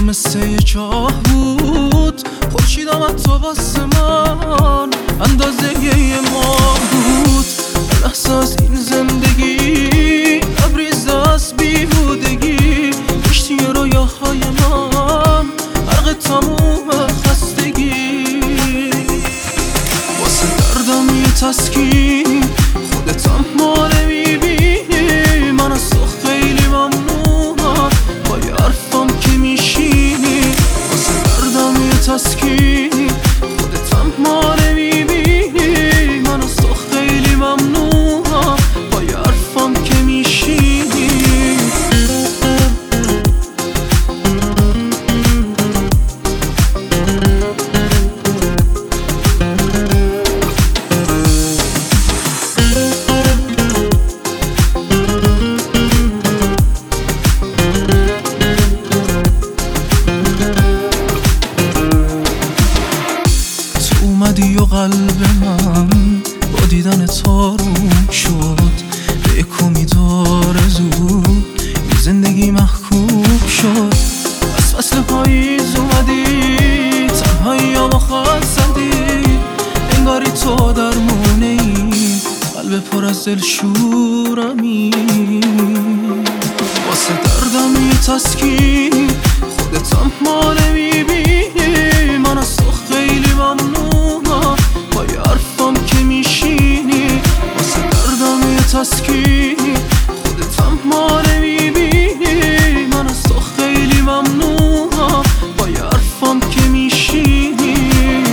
مثل یه چاه بود، خورشید آمد تو واسه من اندازه یه ماه بود. لحظه از این زندگی لبریز از بیهودگی، کشتی رویاهای من غرق تموم خستگی. واسه دردم یه تسکین، خودتم ما نمیبینی. من از تو خیلی ممنونم با یه حرفم که میشینی. واسه دردم یه تسکین، خودتم ما نمیبینی. من از تو خیلی ممنونم با یه حرفم که میشینی. اومدی و قلب من با دیدن تو روم شد به یک امیدوار زود. این زندگی محکوم شد. از فصل پاییز اومدی، تنهایی ها خواهد زدی. انگاری تو درمونه این قلب پر از دلشورمی. واسه دردم یه تسکین، خودتم ما نمیبینی. من از تو خیلی ممنونم با یه حرفم که میشینی. واسه دردم یه تسکین، خودتم ما نمیبینی. من از تو خیلی ممنونم با یه حرفم که میشینی.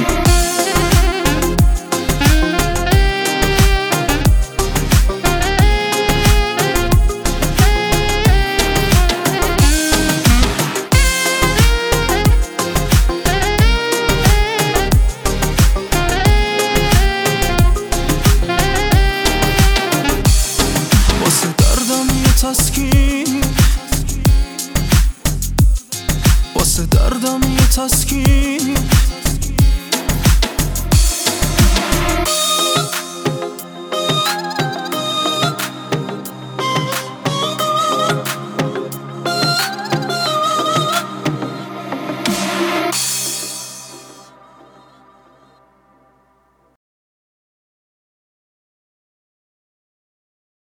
واسه دردم یه تسکین، واسه دردم یه تسکین.